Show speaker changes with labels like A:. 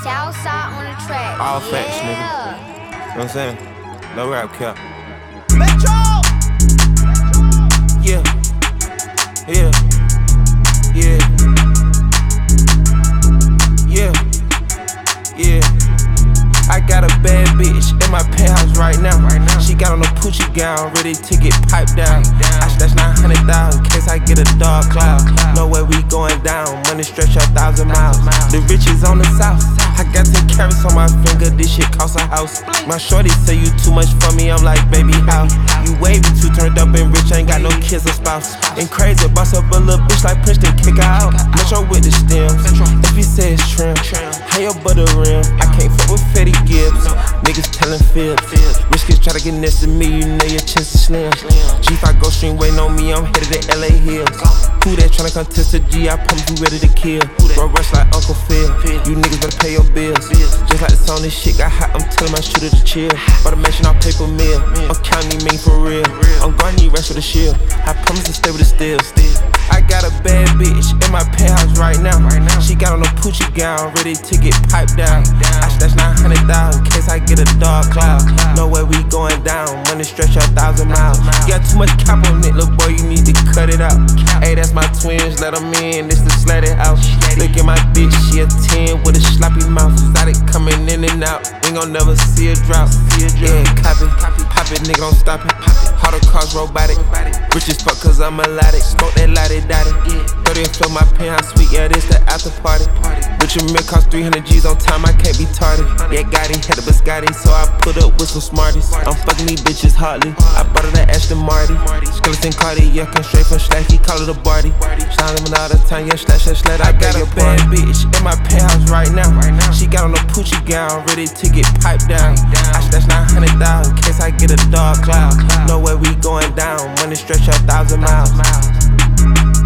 A: Southside on the track.
B: All facts, nigga. You know what I'm saying? No rap cap.
C: Metro!
B: Yeah. Yeah. Yeah. Yeah. Yeah. I got a bad bitch in my penthouse right now. She got on a Poochie gown, ready to get piped down. I stash 900,000 in case I get a dark cloud. Know where we going down, money stretch 1,000 miles. The riches on the south. I got 10 carats on my finger, this shit cost a house. My shorty say you too much for me, I'm like, baby, how? You wavy, too turned up and rich, ain't got no kids or spouse. And crazy, boss up a little bitch like Princeton, kick her out. Metro with the stems, if he say it's trim, how your butter rim? I can't fuck with Fetty Gibbs, niggas telling fibs. Rich kids try to get next to me, you know your chance is slim. G5 go stream waiting on me, I'm headed to LA Hills. Who that tryna contest a G, I promise you ready to kill. Bro, rush like Uncle Phil, you niggas better pay your bills. Just like the song, this shit got hot, I'm telling my shooter to chill. Bought a mansion off paper mill, I'm counting me for real. I'm gonna need rest with the shield, I promise to stay with the steals. I got a bad bitch in my penthouse right now. She got on a Poochie gown, ready to get piped down. I stash 900,000 in case I get a dark cloud. Know where we going down, money stretch 1,000 miles. You got too much cap on it, little boy, you need to cut it out. Hey, that's my twins, let them in, this the slatted house. Look at my bitch, she a 10 with a sloppy mouth. Exotic coming in and out, we gon' never see a drop. Yeah, copy, pop it, nigga, don't stop it. How the cars robotic, rich as fuck cause I'm melodic. Smoke that lottie dotty, 30 and fill my penthouse suite, yeah, this the after party. Richard Mill cost 300 G's on time, I can't be tardy. Yeah, Gotti had a biscotti, so I put up with some smarties. I'm fucking these bitches hardly, I bought her that Aston Marty. Skeleton Cardi, yeah, come straight from Slack, he call it a party. Shining all the time, yeah, slash. I got a bad bitch in my penthouse right now. She got on a Poochie gown, ready to get piped down. I stash 900,000 in case I get a dark cloud. Know where we going down, money stretch 1,000 miles.